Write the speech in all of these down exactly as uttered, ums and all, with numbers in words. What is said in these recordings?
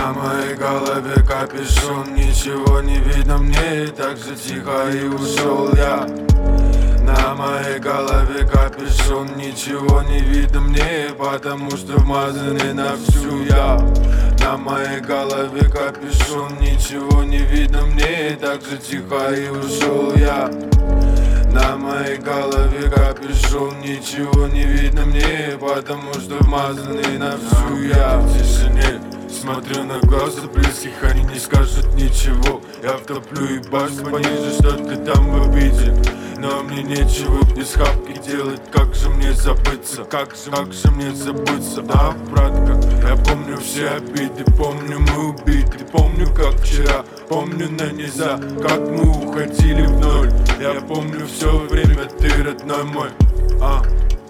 На моей голове капюшон, ничего не видно мне, так же тихо и ушел я. На моей голове капюшон, ничего не видно мне, потому что вмазанный на всю я. На моей голове капюшон, ничего не видно мне, так же тихо и ушел я. На моей голове капюшон, ничего не видно мне, потому что вмазанный на всю я. В тишине смотрю на глаза близких, они не скажут ничего. Я втоплю и бас пониже, что ты там в обиде. Но мне нечего без хапки делать, как же мне забыться, как же, как же мне забыться, а, братка? Я помню все обиды, помню мы убиты, помню как вчера, помню на низа, как мы уходили в ноль. Я помню все время, ты родной мой, а.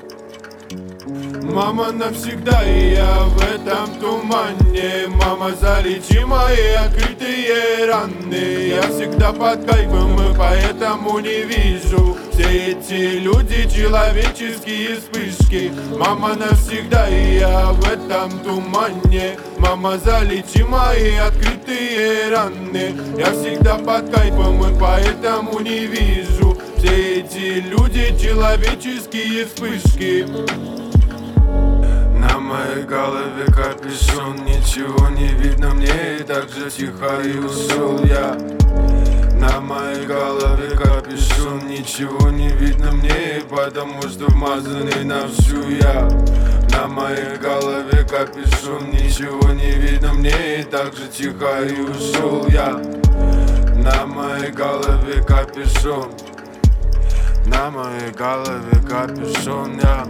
Мама навсегда, и я в этом тумане. Мама, залечи мои открытые раны. Я всегда под кайфом, и поэтому не вижу все эти люди, человеческие вспышки. Мама навсегда, и я в этом тумане. Мама, залечи мои открытые раны. Я всегда под кайфом, и поэтому не вижу все эти люди, человеческие вспышки. На моей голове капюшон, ничего не видно мне, так же тихо и ушел я. На моей голове капюшон, ничего не видно мне, потому что вмазанный на всю я. На моей голове капюшон, ничего не видно мне, так же тихо и ушел я. На моей голове капюшон, на моей голове капюшон, я.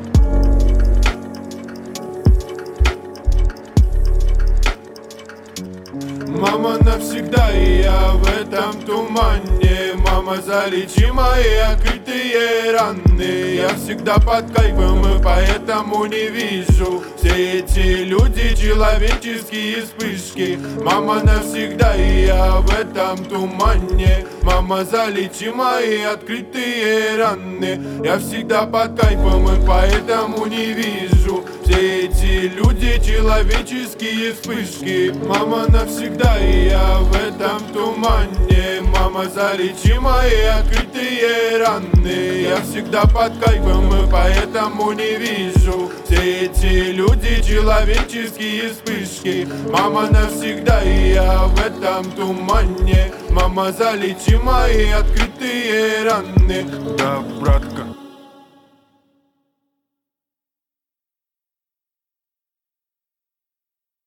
Мама навсегда, и я в этом тумане. Мама, залечи мои открытые раны. Я всегда под кайфом, и поэтому не вижу все эти люди, человеческие вспышки. Мама навсегда, и я в этом тумане. Мама, залечи мои открытые раны. Я всегда под кайфом, и поэтому не вижу все эти люди, человеческие вспышки. Мама навсегда, и я в этом тумане. Мама, залечи мои открытые раны. Я всегда под кайфом, и поэтому не вижу все эти люди, человеческие вспышки. Мама навсегда, и я в этом тумане. Мама, залечи мои открытые раны. Да, братка,